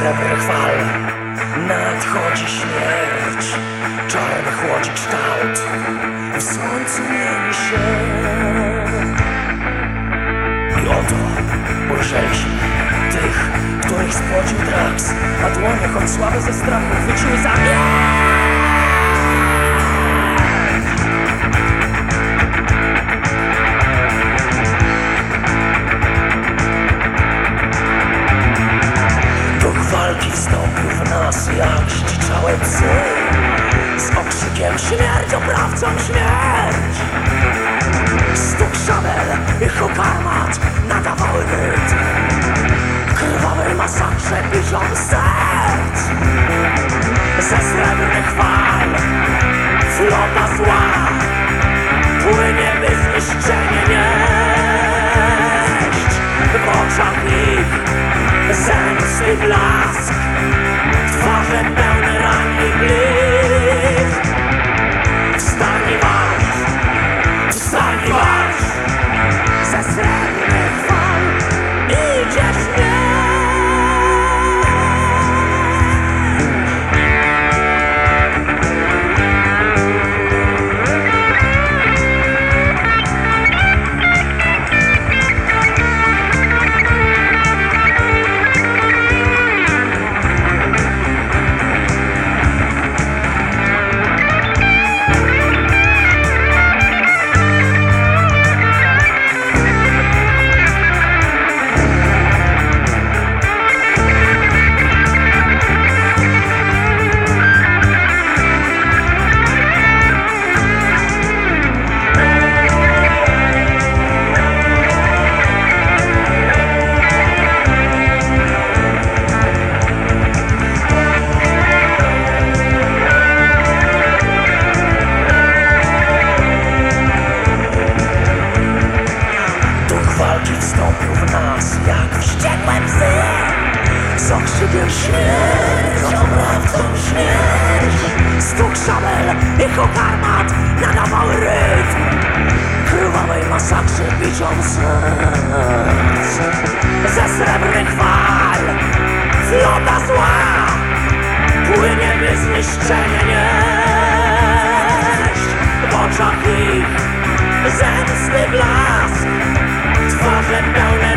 srebrnych fal nadchodzi śmierć. Czarny chłodzi kształt, w słońcu mieni się. I oto ujrzeliśmy tych, których spłodził Drax, a dłonie choć słabe ze strachu chwyciły za mnie. Walki wstąpił w nas jak zdziczałe psy, z okrzykiem śmierć oprawcom śmierć. Stuk szabel i huk armat nadawały rytm krwawej masakrze biczom serc. Ze srebrnych fal flota zła płynie, by zniszczenie nieść. W oczach ich zemsty blask, twarze pełne ran i blisk. Wstań i walcz, wstań i walcz, ze srebrnych fal idzie śmierć. Wstąpił w nas jak wściekłe psy, z okrzykiem śmierć, oprawcom śmierć. Stuk szabel i huk armat nadawały rytm krwawej masakrze biciom serc. Ze srebrnych fal flota zła płynie, by zniszczenie nieść. W oczach ich zemsty blask, twarze pełne